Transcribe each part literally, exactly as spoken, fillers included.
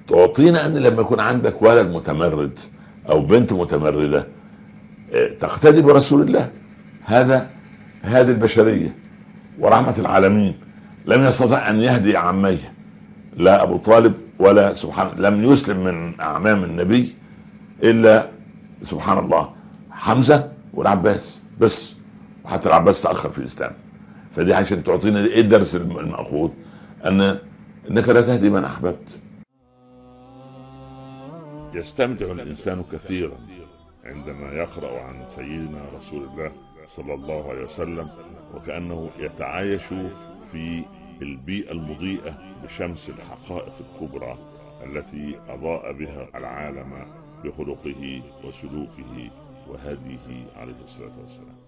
تعطينا ان لما يكون عندك ولد متمرد او بنت متمردة تقتدي برسول الله. هذا هذه البشرية ورحمة العالمين. لم يستطع ان يهدي عميه، لا ابو طالب ولا سبحان لم يسلم من اعمام النبي الا سبحان الله حمزة والعباس بس، وحتى العباس تأخر في الاسلام. فدي عشان تعطينا ايه الدرس المأخوذ، ان انك لا تهدي من احببت. يستمتع الإنسان كثيرا عندما يقرأ عن سيدنا رسول الله صلى الله عليه وسلم، وكأنه يتعايش في البيئة المضيئة بشمس الحقائق الكبرى التي أضاء بها العالم بخلقه وسلوكه وهديه عليه الصلاة والسلام.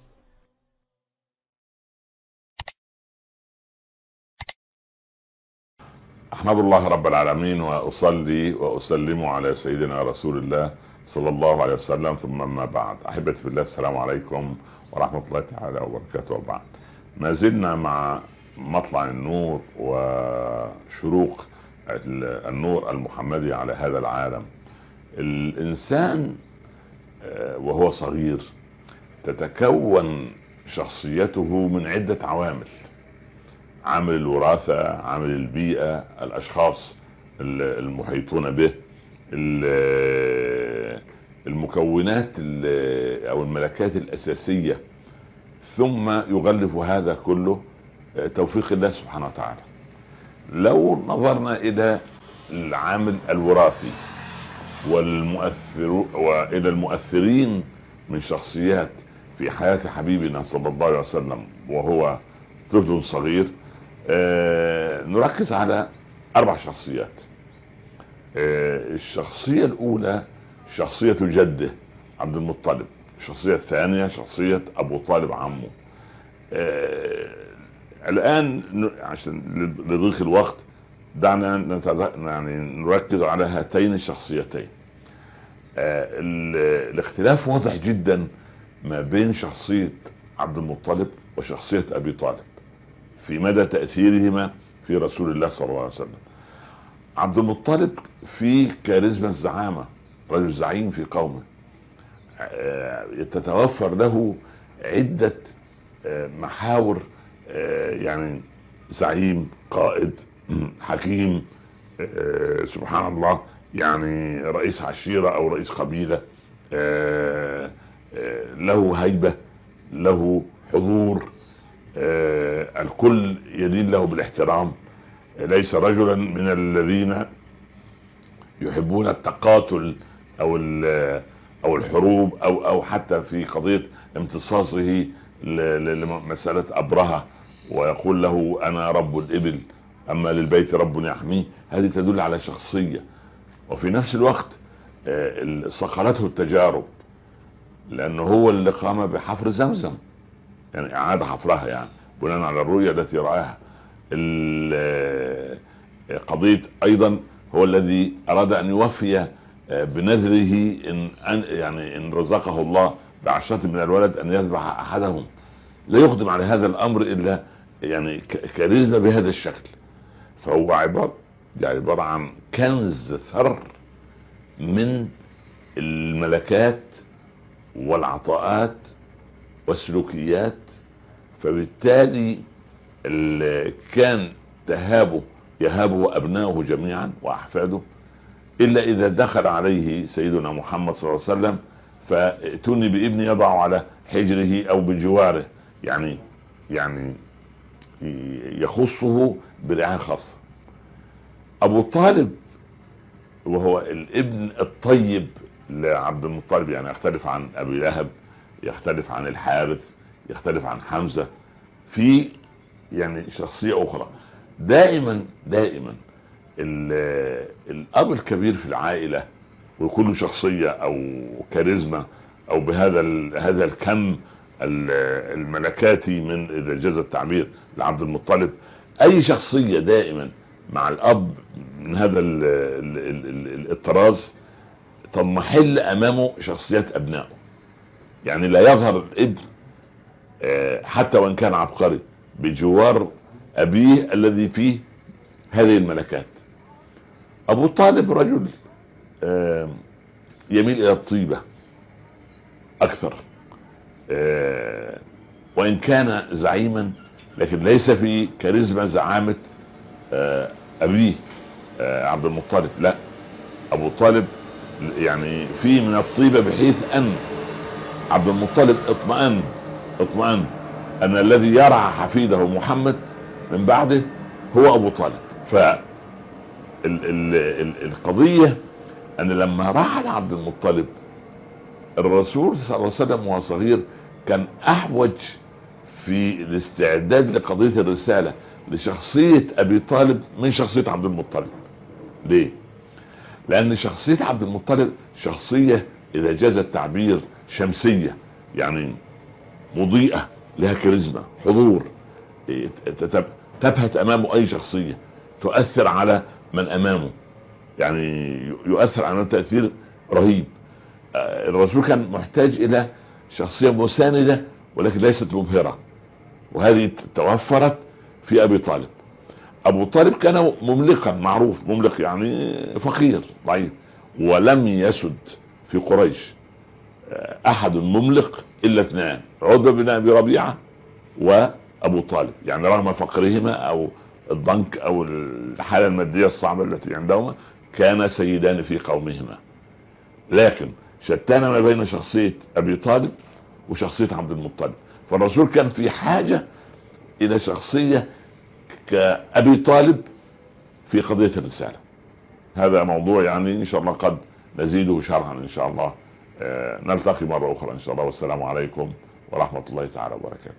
احمد الله رب العالمين واصلي واسلم على سيدنا رسول الله صلى الله عليه وسلم، ثم ما بعد. احبتي في الله، السلام عليكم ورحمة الله تعالى وبركاته. وبعد، ما زلنا مع مطلع النور وشروق النور المحمدي على هذا العالم. الانسان وهو صغير تتكون شخصيته من عدة عوامل: عامل الوراثة، عامل البيئة، الاشخاص المحيطون به، المكونات او الملكات الاساسية، ثم يغلف هذا كله توفيق الله سبحانه وتعالى. لو نظرنا الى العامل الوراثي والمؤثر والى المؤثرين من شخصيات في حياة حبيبنا صلى الله عليه وسلم وهو طفل صغير، آه نركز على اربع شخصيات. آه الشخصية الاولى شخصية جده عبد المطلب، الشخصية الثانية شخصية ابو طالب عمه. آه الان عشان لضيق الوقت دعنا يعني نركز على هاتين الشخصيتين. آه الاختلاف واضح جدا ما بين شخصية عبد المطلب وشخصية ابي طالب في مدى تأثيرهما في رسول الله صلى الله عليه وسلم. عبد المطلب في كاريزما الزعامة، رجل زعيم في قومه، تتوفر له عدة محاور، يعني زعيم، قائد، حكيم، سبحان الله، يعني رئيس عشيرة او رئيس قبيلة، له هيبة، له حضور، آه الكل يدين له بالاحترام. ليس رجلا من الذين يحبون التقاتل او او الحروب او او حتى في قضية امتصاصه لمسألة ابرهة ويقول له انا رب الابل اما للبيت رب يحميه. هذه تدل على شخصية. وفي نفس الوقت آه صقلته التجارب، لانه هو اللي قام بحفر زمزم، يعني اعاد حفرها يعني بناء على الرؤية التي رآها. قضية ايضا هو الذي اراد ان يوفي بنذره ان يعني ان رزقه الله بعشرة من الولد ان يذبح احدهم. لا يقدم على هذا الامر الا يعني كاريزما بهذا الشكل. فهو عبارة يعني عبارة عن كنز ثر من الملكات والعطاءات والسلوكيات. فبالتالي كان تهابه يهابه ابنائه جميعا واحفاده، الا اذا دخل عليه سيدنا محمد صلى الله عليه وسلم فاتوني بابن يضع على حجره او بجواره، يعني يعني يخصه برعاية خاصة. ابو طالب وهو الابن الطيب لعبد المطلب، يعني يختلف عن ابي لهب، يختلف عن الحارث، يختلف عن حمزة في يعني شخصية اخرى. دائما دائما الاب الكبير في العائلة وكل شخصية او كاريزما او بهذا هذا الكم الملكاتي من اذا جاز التعبير لعبد المطلب. اي شخصية دائما مع الاب من هذا الطراز تضمحل امامه شخصيات ابنائه. يعني لا يظهر الابن حتى وان كان عبقري بجوار ابيه الذي فيه هذه الملكات. ابو طالب رجل يميل الى الطيبة اكثر، وان كان زعيما لكن ليس في كاريزما زعامة ابيه عبد المطلب. لا، ابو طالب يعني فيه من الطيبة بحيث ان عبد المطلب اطمأن اطمأن ان الذي يرعى حفيده محمد من بعده هو ابو طالب. ف القضية ان لما رحل عبد المطلب الرسول صلى الله عليه وسلم وهو صغير كان احوج في الاستعداد لقضية الرسالة لشخصية ابي طالب من شخصية عبد المطلب. ليه؟ لان شخصية عبد المطلب شخصية اذا جاز التعبير شمسية، يعني مضيئة، لها كاريزما، حضور، تبهت امامه اي شخصية، تؤثر على من امامه، يعني يؤثر على تأثير رهيب. الرسول كان محتاج الى شخصية مساندة ولكن ليست مبهرة، وهذه توفرت في ابي طالب. ابو طالب كان مملقا معروف، مملق يعني فقير ضعيف، ولم يسد في قريش احد مملق الا اثنان، عتبة بن ابي ربيعة وابو طالب، يعني رغم فقرهما او الضنك او الحالة المادية الصعبة التي عندهما كان سيدان في قومهما. لكن شتان ما بين شخصية ابي طالب وشخصية عبد المطلب، فالرسول كان في حاجة الى شخصية كأبي طالب في قضية الرسالة. هذا موضوع يعني ان شاء الله قد نزيده شرحا ان شاء الله. آه نلتقي مرة اخرى ان شاء الله، والسلام عليكم ورحمة الله تعالى وبركاته.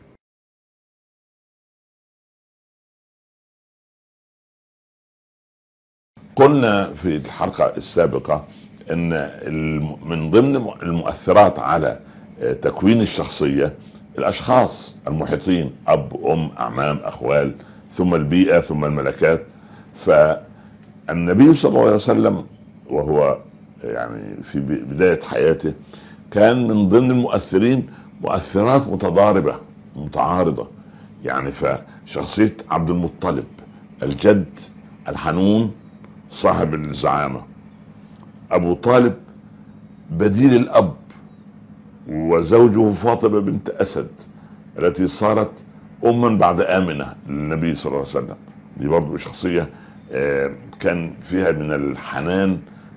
قلنا في الحلقة السابقة ان من ضمن المؤثرات على تكوين الشخصية الاشخاص المحيطين، اب، ام، اعمام، اخوال، ثم البيئة، ثم الملكات. فالنبي صلى الله عليه وسلم وهو يعني في بداية حياته كان من ضمن المؤثرين مؤثرات متضاربة متعارضة، يعني فشخصية عبد المطلب الجد الحنون صاحب الزعامة، ابو طالب بديل الاب، وزوجه فاطمة بنت اسد التي صارت اما بعد امنة للنبي صلى الله عليه وسلم. دي برضو شخصية كان فيها من الحنان،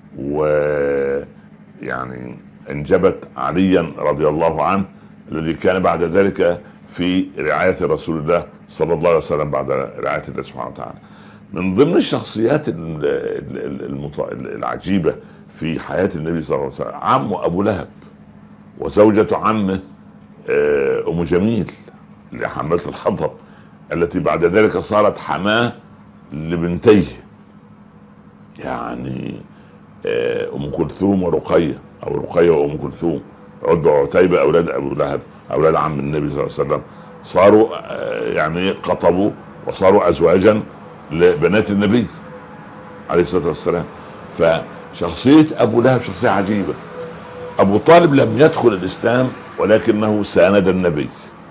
ويعني انجبت عليا رضي الله عنه الذي كان بعد ذلك في رعاية رسول الله صلى الله عليه وسلم بعد رعاية الله سبحانه وتعالى. من ضمن الشخصيات العجيبة في حياة النبي صلى الله عليه وسلم عمه ابو لهب، وزوجة عمه ام جميل اللي حملت الحطب، التي بعد ذلك صارت حماه لبنتيه، يعني ام كلثوم ورقية، او رقية وام كلثوم، عتبة وعتيبة اولاد ابو لهب اولاد عم النبي صلى الله عليه وسلم، صاروا يعني قطبوا وصاروا ازواجا لبنات النبي عليه الصلاة والسلام. فشخصية ابو لهب شخصية عجيبة. ابو طالب لم يدخل الاسلام ولكنه ساند النبي.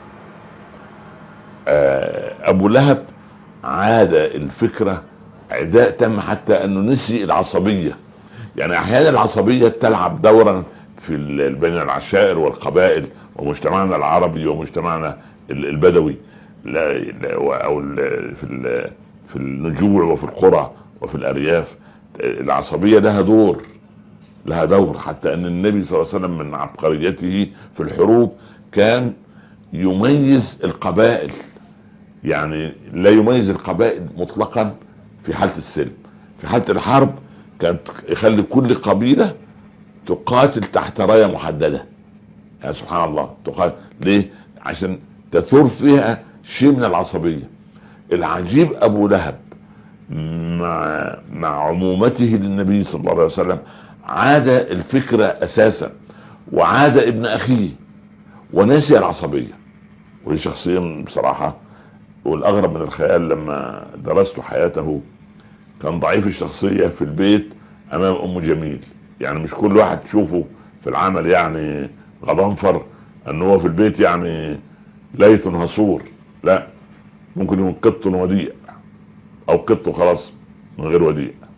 ابو لهب عاد الفكرة عداء تم حتى انه نسي العصبية، يعني احيانا العصبية تلعب دورا في بين العشائر والقبائل ومجتمعنا العربي ومجتمعنا البدوي، لا او في في النجوع وفي القرى وفي الارياف العصبية لها دور لها دور حتى ان النبي صلى الله عليه وسلم من عبقريته في الحروب كان يميز القبائل، يعني لا يميز القبائل مطلقا في حالة السلم. في حالة الحرب كانت يخلي كل قبيلة تقاتل تحت راية محددة، يعني سبحان الله تقاتل ليه؟ عشان تثور فيها شيء من العصبية. العجيب ابو لهب مع, مع عمومته للنبي صلى الله عليه وسلم عاد الفكرة اساسا، وعاد ابن اخيه ونسي العصبية. ودي شخصيا بصراحة، والاغرب من الخيال لما درست حياته كان ضعيف الشخصية في البيت امام ام جميل، يعني مش كل واحد تشوفه في العمل يعني غضنفر ان هو في البيت يعني ليث هصور، لا، ممكن يكون قط وديع او قط خلاص من غير وديع.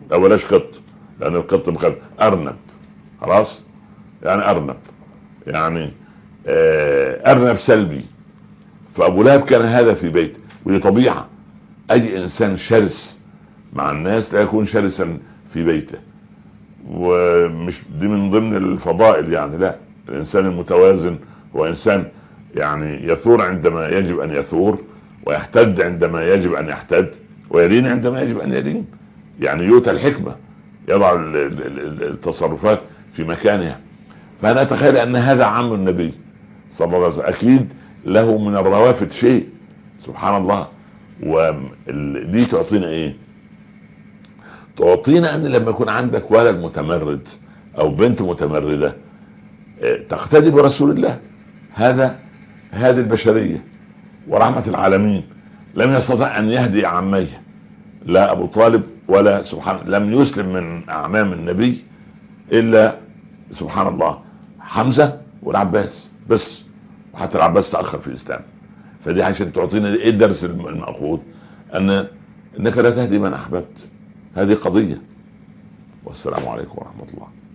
لا بلاش قط، لان القط مخد ارنب، خلاص يعني ارنب، يعني آه ارنب سلبي. فابو لهب كان هذا في بيته، ودي طبيعة اي انسان شرس مع الناس لا يكون شرسا في بيته، ومش دي من ضمن الفضائل يعني، لا، الانسان المتوازن هو انسان يعني يثور عندما يجب ان يثور، ويحتد عندما يجب ان يحتد، ويلين عندما يجب ان يلين، يعني يؤتى الحكمة، يضع التصرفات في مكانها. فانا اتخيل ان هذا عم النبي صلى الله عليه وسلم، اكيد له من الروافد شيء، سبحان الله. ودي تعطينا ايه؟ تعطينا ان لما يكون عندك ولد متمرد او بنت متمردة تقتدي برسول الله، هذا هذه البشرية ورحمة العالمين. لم يستطع ان يهدي عميه، لا ابو طالب ولا سبحان، لم يسلم من اعمام النبي الا سبحان الله حمزة والعباس بس، وحتى العباس تأخر في الاسلام. فدي عشان تعطينا ايه الدرس المأخوذ، ان انك لا تهدي من احببت، هذه قضية. والسلام عليكم ورحمة الله.